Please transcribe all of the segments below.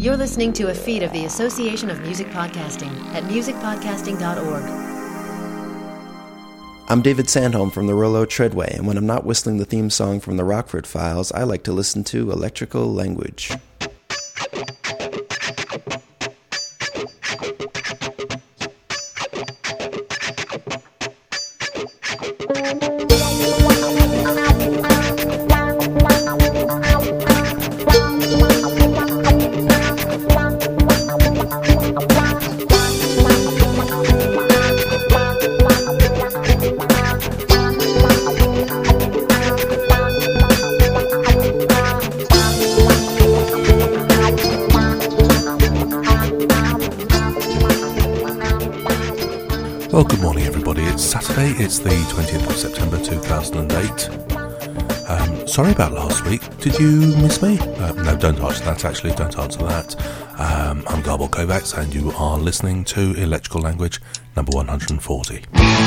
You're listening to a feed of the Association of Music Podcasting at musicpodcasting.org. I'm David Sandholm from the Rollo Treadway, and when I'm not whistling the theme song from the Rockford Files, I like to listen to Electrical Language. Well, good morning everybody. It's Saturday, it's the 20th of September 2008. Sorry about last week. Did you miss me? No, don't answer that actually, don't answer that. I'm Garbal Kovacs and you are listening to Electrical Language number 140.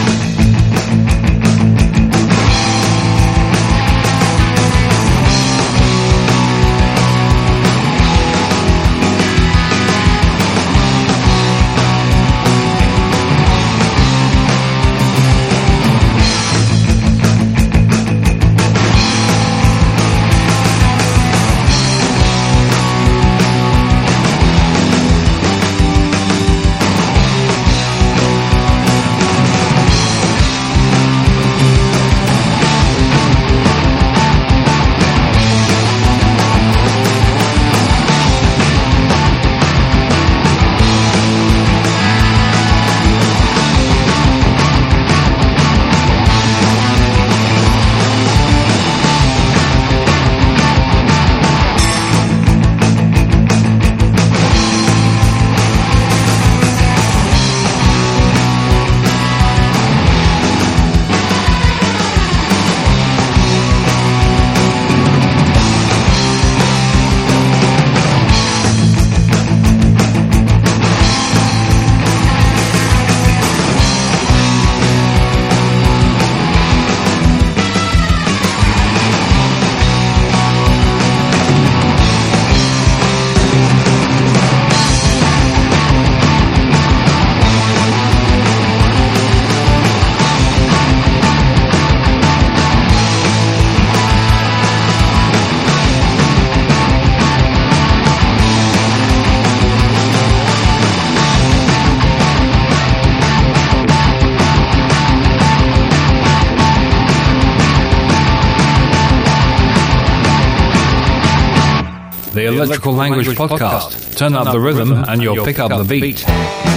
The Electrical Language Podcast. Turn up the rhythm and you'll pick up the beat.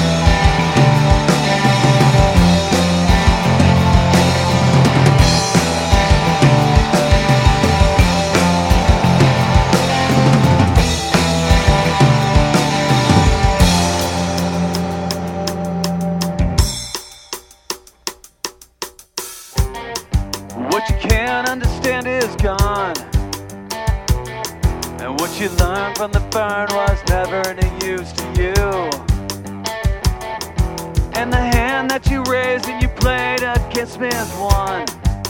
What you can't understand is gone. And what you learned from the burn was never any use to you. And the hand that you raised and you played against me is one.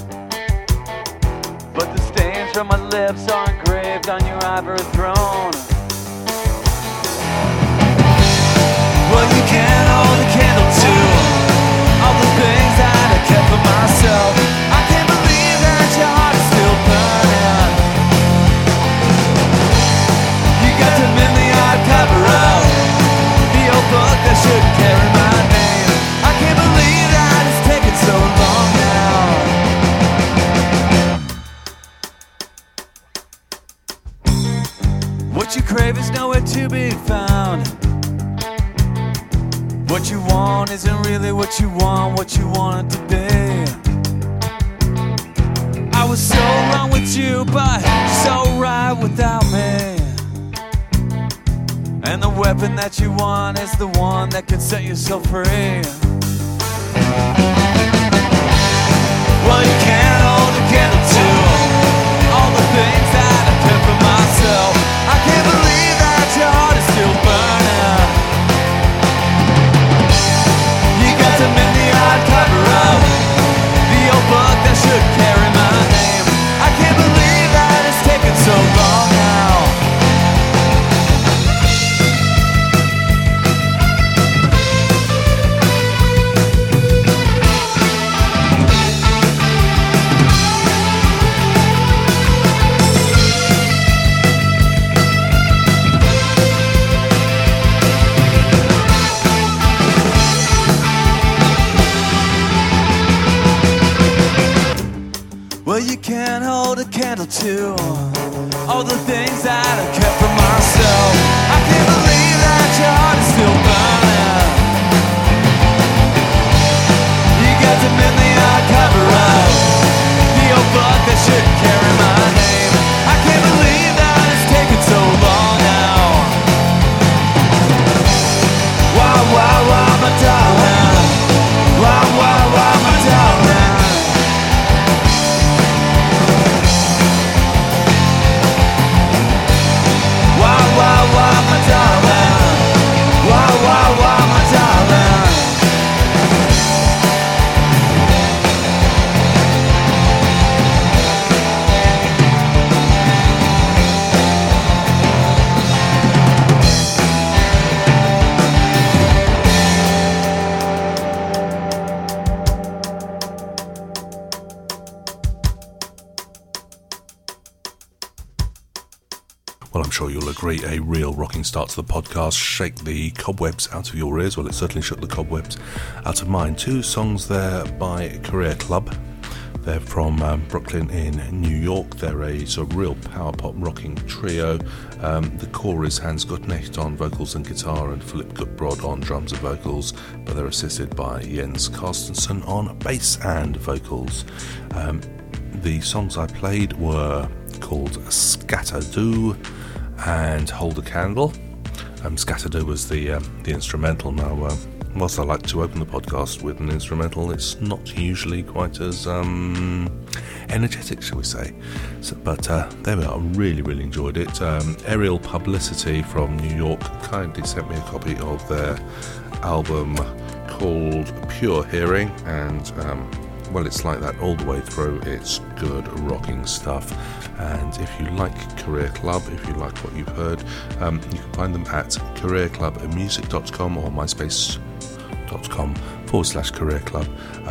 But the stains from my lips are engraved on your ivory throne. Well, you can't hold a candle to all the things that I kept for myself. I can't believe that your heart is still burning. Got to mend the odd cover up, the old book that shouldn't carry my name. I can't believe that it's taken so long now. What you crave is nowhere to be found. What you want isn't really what you want it to be. I was so wrong with you, but so right without me. And the weapon that you want is the one that can set yourself free. Well, you can't hold a candle to all the things that I kept for myself. I can't believe that your heart is still burning. You got to mend the odd cover up, the old book that should carry my name. I can't believe that it's taken so long now. sure you'll agree, a real rocking start to the podcast. Shake the cobwebs out of your ears. Well, it certainly shook the cobwebs out of mine. 2 songs there by Career Club. They're from Brooklyn in New York. They're a sort of real power pop rocking trio. The core is Hans Gutnecht on vocals and guitar and Philip Gutbrod on drums and vocals, but they're assisted by Jens Carstensen on bass and vocals. The songs I played were called Scatterdo and Hold a Candle. Scatterdo was the instrumental. Now, whilst I like to open the podcast with an instrumental, it's not usually quite as energetic, shall we say. But there we are. I really enjoyed it. Aerial Publicity from New York kindly sent me a copy of their album called Pure Hearing, and well, it's like that all the way through. It's good rocking stuff. And if you like Career Club, if you like what you've heard, you can find them at careerclubmusic.com or myspace.com/careerclub.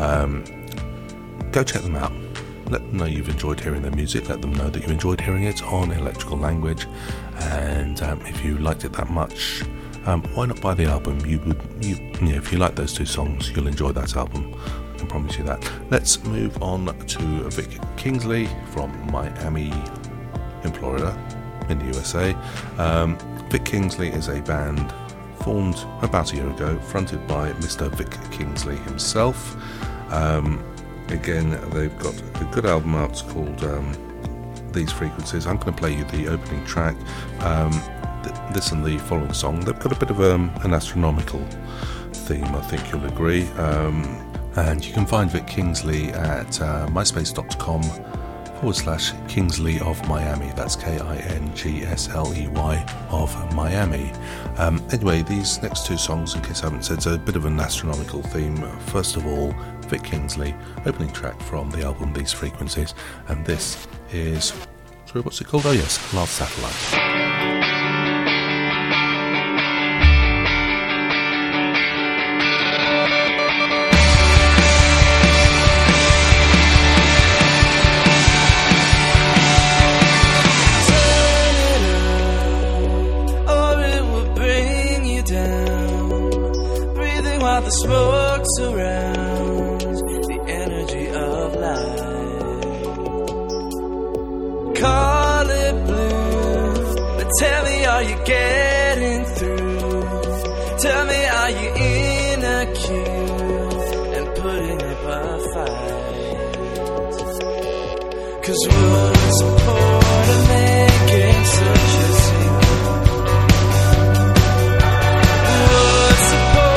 Go check them out. Let them know you've enjoyed hearing their music. Let them know that you enjoyed hearing it on Electrical Language. And if you liked it that much, why not buy the album? If you like those 2 songs, you'll enjoy that album. I can promise you that. Let's move on to Vic Kingsley from Miami in Florida, in the USA. Vic Kingsley is a band formed about a year ago, fronted by Mr. Vic Kingsley himself. Again, they've got a good album out called These Frequencies. I'm going to play you the opening track. This and the following song, they've got a bit of an astronomical theme, I think you'll agree. And you can find Vic Kingsley at myspace.com/Kingsley of Miami. That's KINGSLEY of Miami. Anyway, these next 2 songs, in case I haven't said, it's a bit of an astronomical theme. First of all, Vic Kingsley, opening track from the album These Frequencies. And this is, sorry, what's it called? Oh yes, Last Satellite. The smoke surrounds the energy of light. Call it blue, but tell me, are you getting through? Tell me, are you in a queue and putting up a fight? 'Cause what's the point of making such a scene? What's the point?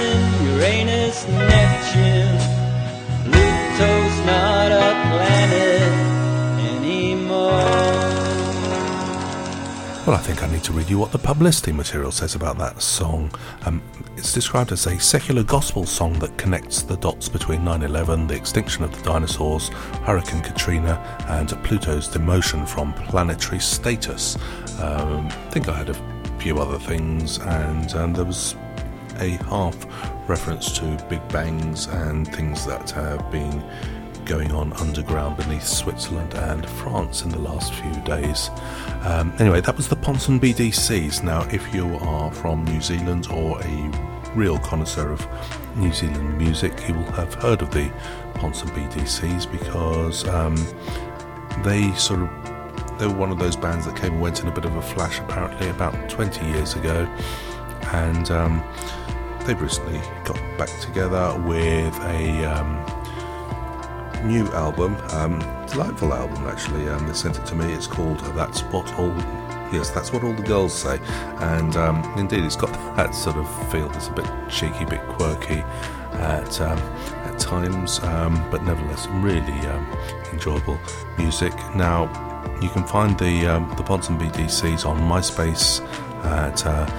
Saturn, Uranus, Neptune. Pluto's not a planet anymore. Well, I think I need to read you what the publicity material says about that song. It's described as a secular gospel song that connects the dots between 9/11, the extinction of the dinosaurs, Hurricane Katrina, and Pluto's demotion from planetary status. I think I had a few other things, and there was a half reference to Big Bangs and things that have been going on underground beneath Switzerland and France in the last few days. Anyway, that was the Ponson BDCs. Now, if you are from New Zealand or a real connoisseur of New Zealand music, you will have heard of the Ponson BDCs because they were one of those bands that came and went in a bit of a flash apparently about 20 years ago, and they've recently got back together with a new album, delightful album actually. They sent it to me. It's called That's What All the Girls Say, and indeed it's got that sort of feel. It's a bit cheeky, bit quirky at times, but nevertheless really enjoyable music. Now you can find the Ponson BDCs on MySpace at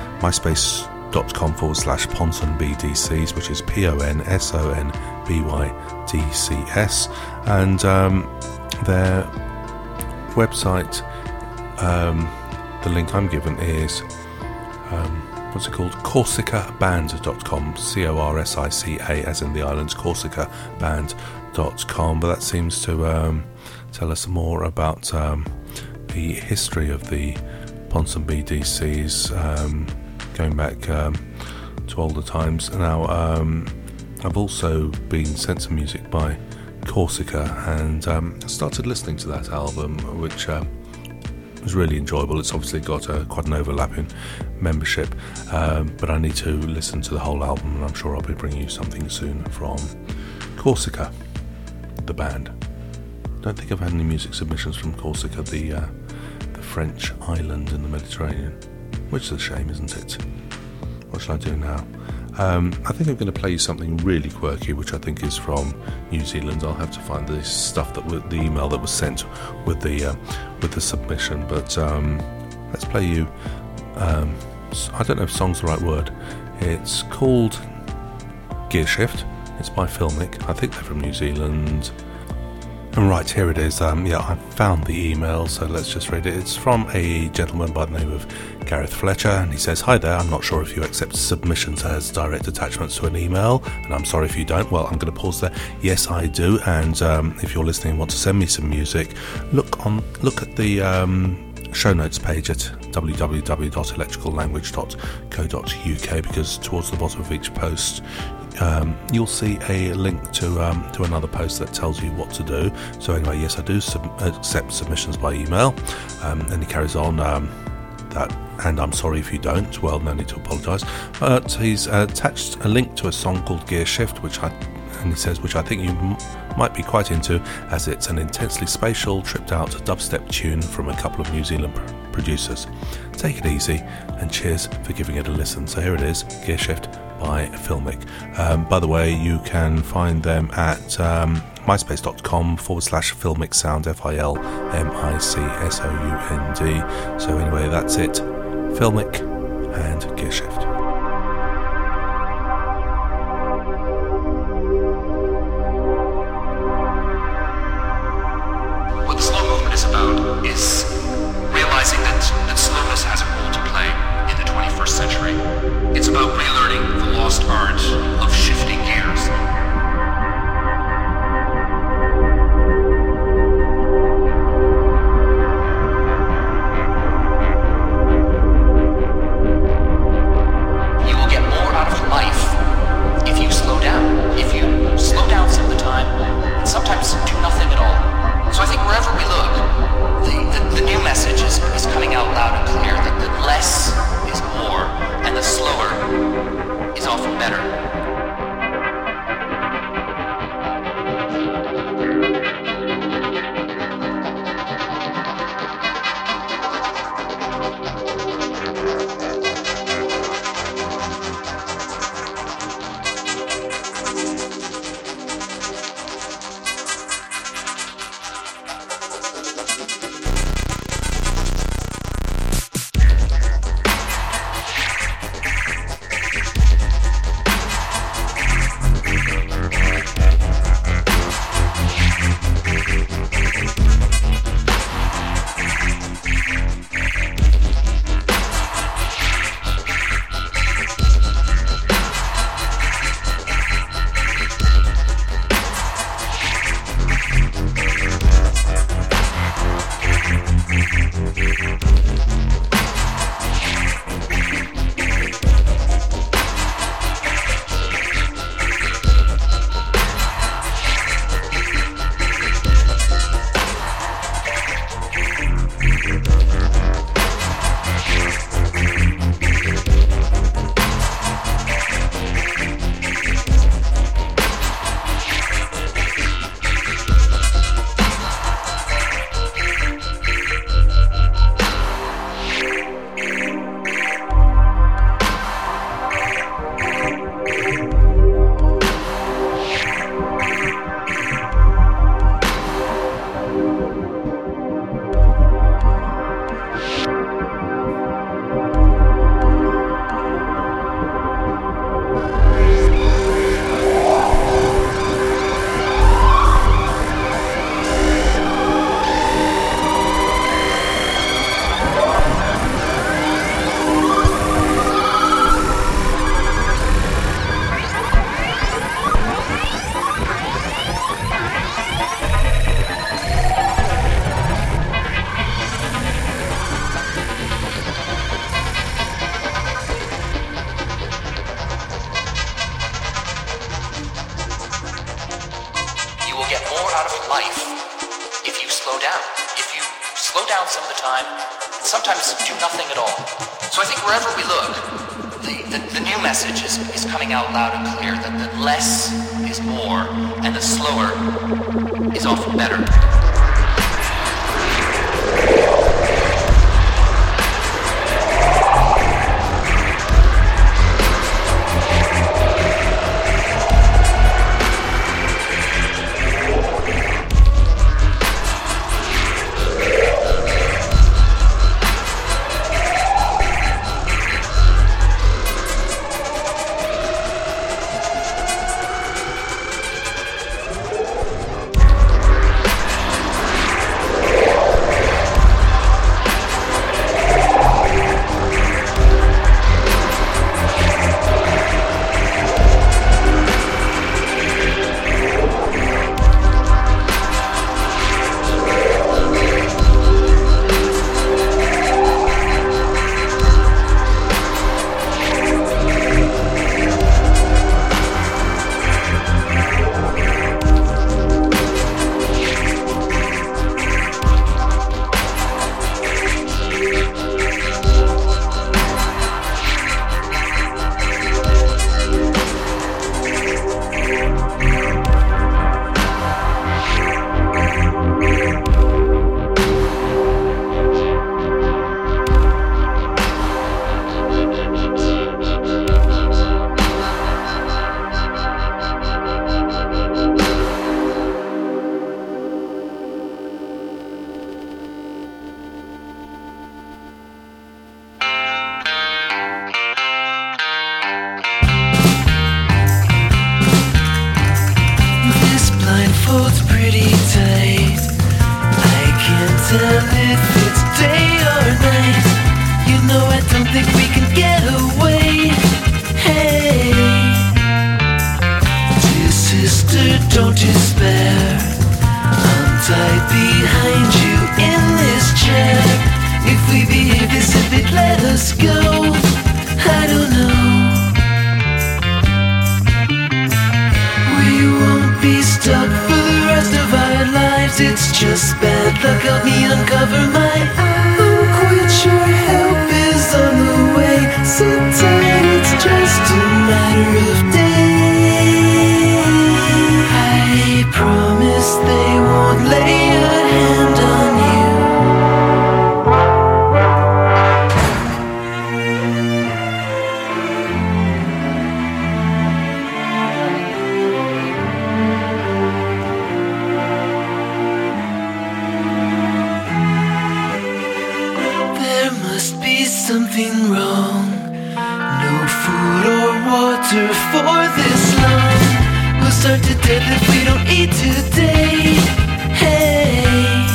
myspace.com/PonsonBDCs, which is PONSONBYDCS, and their website, the link I'm given is what's it called? CorsicaBand.com, CORSICA, as in the islands, CorsicaBand.com. But that seems to tell us more about the history of the Ponson BDCs, going back to older times. Now, I've also been sent some music by Corsica, and started listening to that album, which was really enjoyable. It's obviously got quite an overlapping membership, but I need to listen to the whole album, and I'm sure I'll be bringing you something soon from Corsica, the band. Don't think I've had any music submissions from Corsica, the French island in the Mediterranean, which is a shame, isn't it? What shall I do now? I think I'm going to play you something really quirky, which I think is from New Zealand. I'll have to find the stuff the email that was sent with the submission. But let's play you. I don't know if song's the right word. It's called Gear Shift. It's by Filmic. I think they're from New Zealand. And right, here it is. I found the email, so let's just read it. It's from a gentleman by the name of Gareth Fletcher, and he says, "Hi there, I'm not sure if you accept submissions as direct attachments to an email, and I'm sorry if you don't." Well, I'm going to pause there. Yes, I do, and if you're listening and want to send me some music, look at the show notes page at www.electricallanguage.co.uk, because towards the bottom of each post you'll see a link to another post that tells you what to do. So anyway, yes, I do accept submissions by email, and he carries on that, and I'm sorry if you don't. Well, no need to apologise. But he's attached a link to a song called Gear Shift, which I think you might be quite into, as it's an intensely spatial, tripped out dubstep tune from a couple of New Zealand producers. Take it easy, and cheers for giving it a listen. So here it is, Gear Shift by Filmic. By the way, you can find them at myspace.com/Filmic Sound, FILMICSOUND. So anyway, that's it. Filmic and Gear Shift. What the slow movement is about is realizing that slowness has a role to play in the 21st century. It's about relearning the lost art of shifting gears. life if you slow down. If you slow down some of the time, and sometimes do nothing at all. So I think wherever we look, the new message is coming out loud and clear that the less is more, and the slower is often better. It's just bad luck, help me uncover my eyes. I'm quite sure help is on the way. Sit tight, it's just a matter of days. I promise they won't lay a hand on you. Something wrong. No food or water for this long. We'll start to death if we don't eat today. Hey,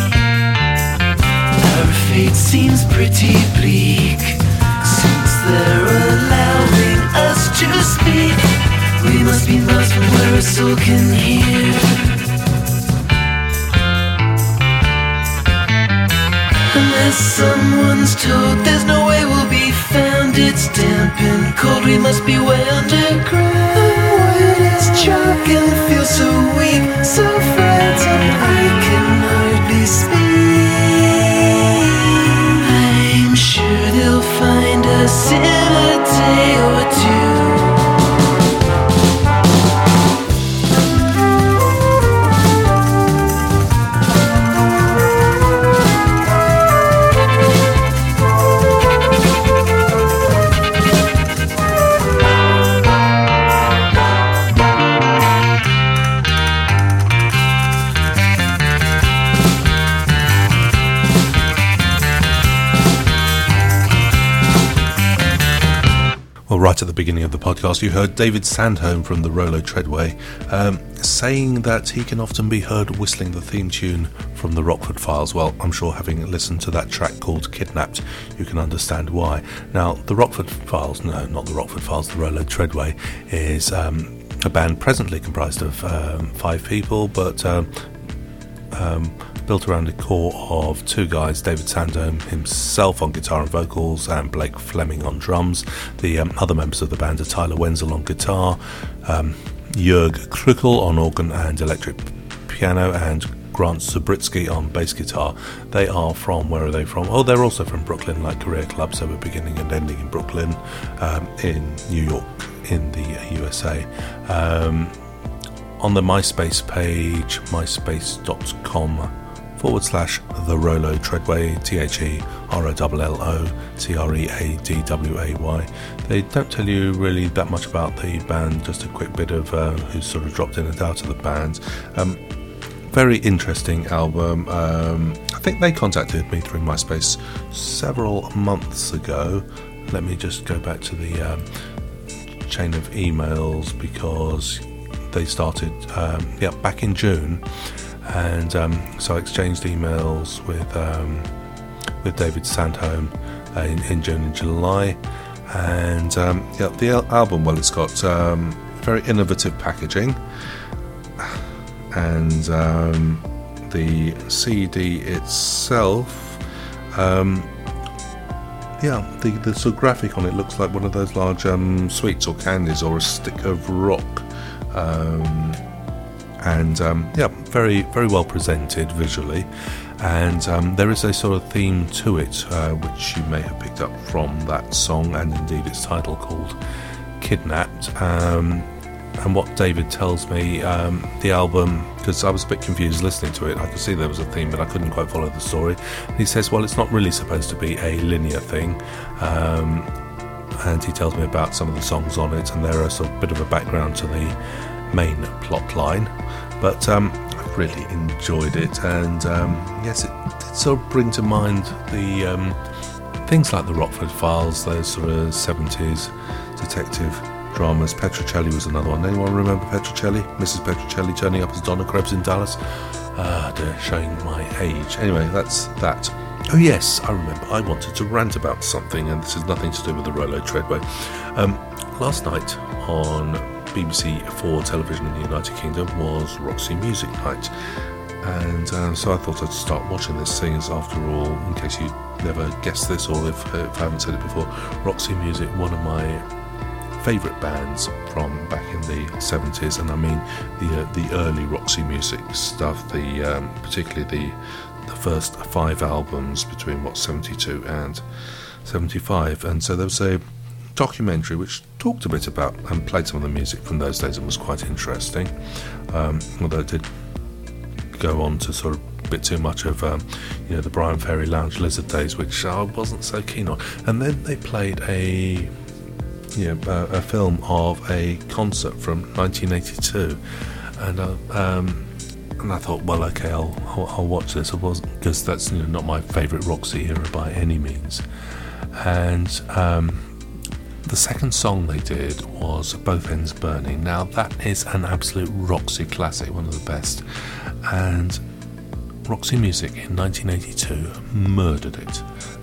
our fate seems pretty bleak. Since they're allowing us to speak, we must be lost from where a soul can hear. Unless someone's told there's no way we'll be found. It's damp and cold, we must be way underground. I'm white as chalk and feel so weak, so frightened I can hardly speak. I'm sure they'll find us in a day or two. Right at the beginning of the podcast, you heard David Sandholm from the Rollo Treadway saying that he can often be heard whistling the theme tune from the Rockford Files. Well, I'm sure having listened to that track called Kidnapped, you can understand why. Now, the Rockford Files, no, not the Rockford Files, the Rollo Treadway is a band presently comprised of 5 people, but built around a core of 2 guys, David Sandholm himself on guitar and vocals and Blake Fleming on drums. The other members of the band are Tyler Wenzel on guitar, Jörg Krückel on organ and electric piano, and Grant Subritsky on bass guitar. They are from, where are they from? Oh, they're also from Brooklyn, like Career Club, so we're beginning and ending in Brooklyn, in New York, in the USA. On the MySpace page, myspace.com/The Rollo Treadway, TheRollo They don't tell you really that much about the band, just a quick bit of who's sort of dropped in and out of the band. Very interesting album. I think they contacted me through MySpace several months ago. Let me just go back to the chain of emails, because they started back in June. And so I exchanged emails with David Sandholm in June and July, and the album, well, it's got very innovative packaging, and the CD itself, the sort of graphic on it looks like one of those large sweets or candies, or a stick of rock. Very, very well presented visually, and there is a sort of theme to it, which you may have picked up from that song, and indeed its title, called Kidnapped. And what David tells me, the album, because I was a bit confused listening to it, I could see there was a theme, but I couldn't quite follow the story. And he says, well, it's not really supposed to be a linear thing. And he tells me about some of the songs on it, and they're a sort of bit of a background to the main plot line. But I've really enjoyed it, and yes, it sort of brings to mind the things like the Rockford Files, those sort of 70s detective dramas. Petrocelli was another one. Anyone remember Petrocelli? Mrs. Petrocelli turning up as Donna Krebs in Dallas? They're showing my age. Anyway, that's that. Oh yes, I remember. I wanted to rant about something, and this has nothing to do with the Rollo Treadway. Last night on BBC 4 television in the United Kingdom was Roxy Music Night, and so I thought I'd start watching this thing, as after all, in case you never guessed this, or if I haven't said it before, Roxy Music, one of my favourite bands from back in the 70s, and I mean the early Roxy Music stuff, particularly the first 5 albums between 72 and 75, and so there was a documentary which talked a bit about and played some of the music from those days, and was quite interesting, although it did go on to sort of a bit too much of the Brian Ferry Lounge Lizard days, which I wasn't so keen on. And then they played a film of a concert from 1982, and I thought, well, okay, I'll watch this. It wasn't, because that's not my favourite Roxy era by any means. And the second song they did was Both Ends Burning. Now, that is an absolute Roxy classic, one of the best. And Roxy Music in 1982 murdered it.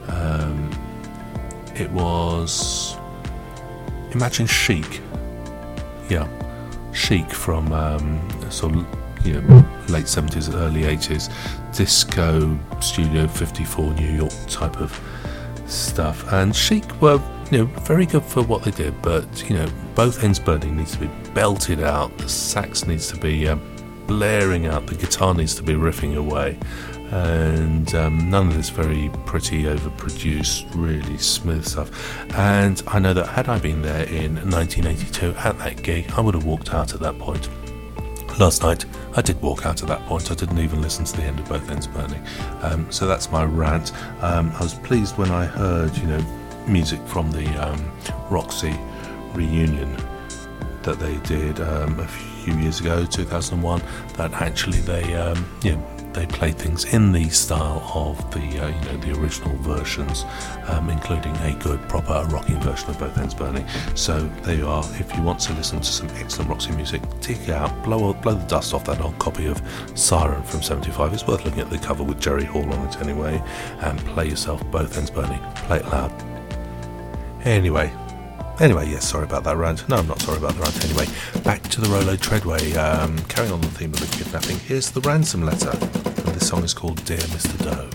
It was... Imagine Chic. Yeah, Chic from sort of late 70s, early 80s, disco, Studio 54, New York type of stuff. And Chic were very good for what they did, but Both Ends Burning needs to be belted out, the sax needs to be blaring out, the guitar needs to be riffing away, and none of this very pretty, overproduced, really smooth stuff. And I know that had I been there in 1982 at that gig, I would have walked out at that point. Last night I did walk out at that point. I didn't even listen to the end of Both Ends Burning. So that's my rant. I was pleased when I heard music from the Roxy reunion that they did a few years ago, 2001, that actually they played things in the style of the original versions, including a good proper rocking version of Both Ends Burning. So there you are. If you want to listen to some excellent Roxy music, dig it out, blow the dust off that old copy of Siren from 75. It's worth looking at the cover with Jerry Hall on it anyway, and play yourself Both Ends Burning. Play it loud. Anyway, yes, sorry about that rant. No, I'm not sorry about the rant. Anyway, back to the Rollo Treadway. Carrying on the theme of the kidnapping, here's the ransom letter. And this song is called Dear Mr. Doe.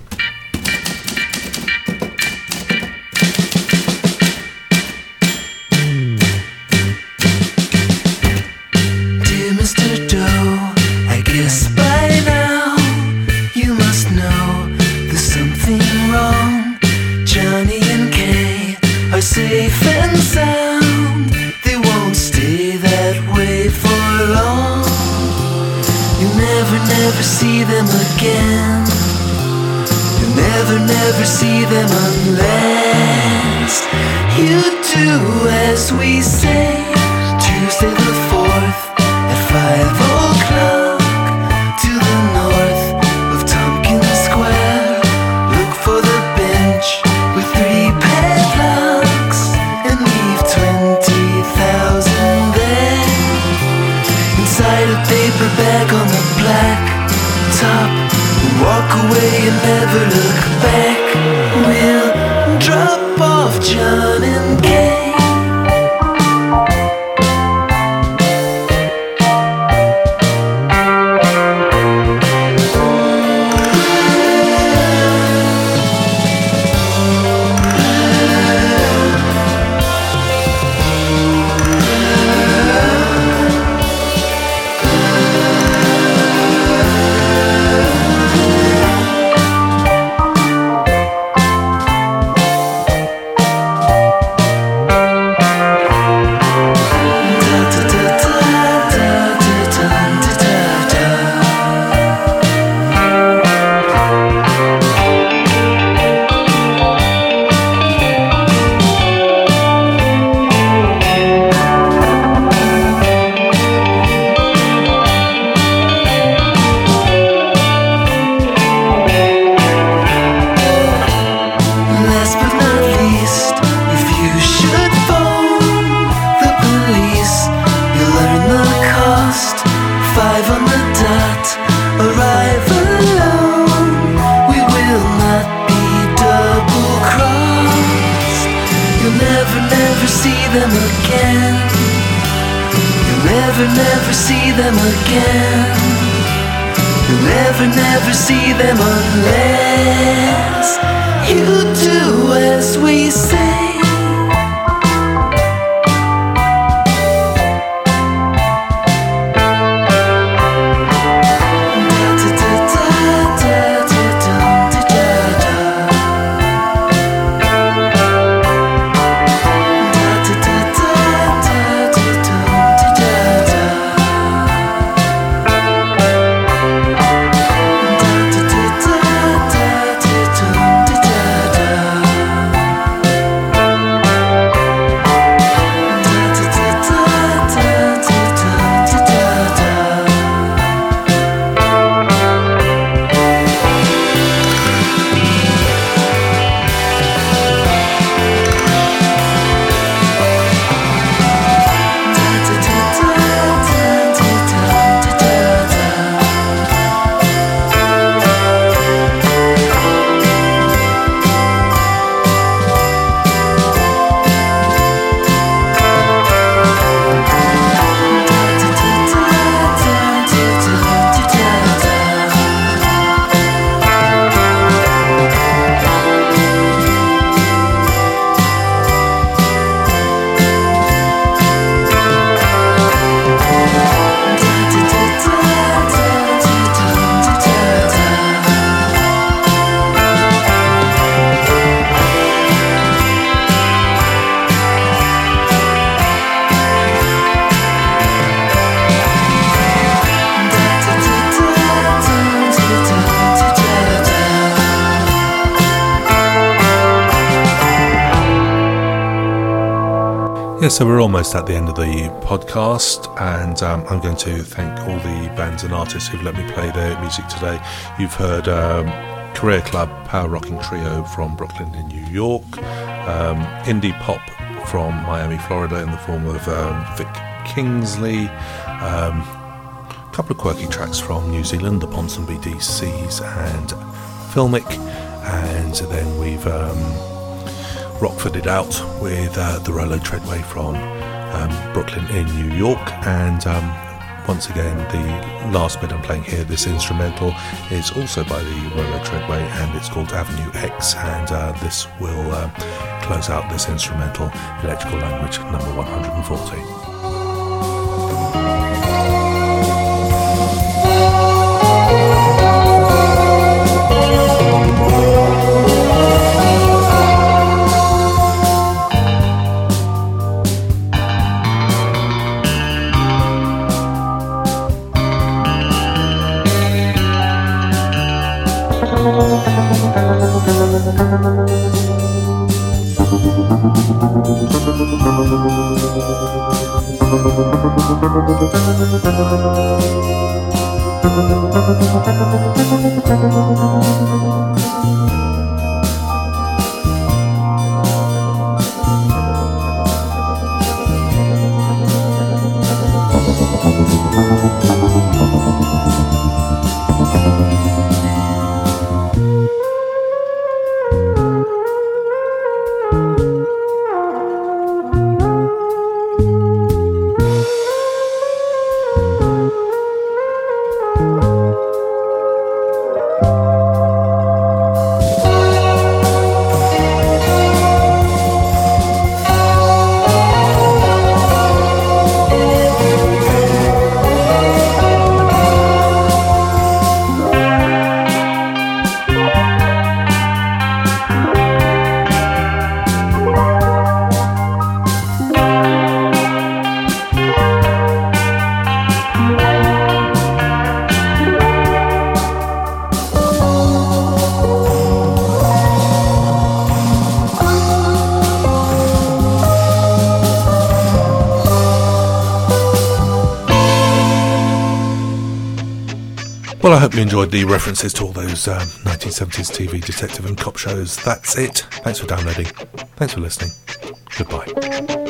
Dear Mr. Doe, I guess by now never see them again. You'll never see them unless you do as we say. Tuesday the 4th at 5 o'clock to the north of Tompkins Square. Look for the bench with 3 padlocks and leave 20,000 there. Inside a paper bag on the black top, and walk away and never look back. We'll drop off John and Kay. Never see them again. You'll never see them unless you do as we say. So we're almost at the end of the podcast, and I'm going to thank all the bands and artists who've let me play their music today. You've heard Career Club Power Rocking Trio from Brooklyn in New York, indie pop from Miami, Florida in the form of Vic Kingsley, a couple of quirky tracks from New Zealand, the Ponsonby DCs and Filmic, and then we've Rockforded out with the Rollo Treadway from Brooklyn in New York. And once again, the last bit I'm playing here, this instrumental, is also by the Rollo Treadway, and it's called Avenue X, and this will close out this instrumental, Electrical Language number 140. Well, I hope you enjoyed the references to all those 1970s TV detective and cop shows. That's it. Thanks for downloading. Thanks for listening. Goodbye.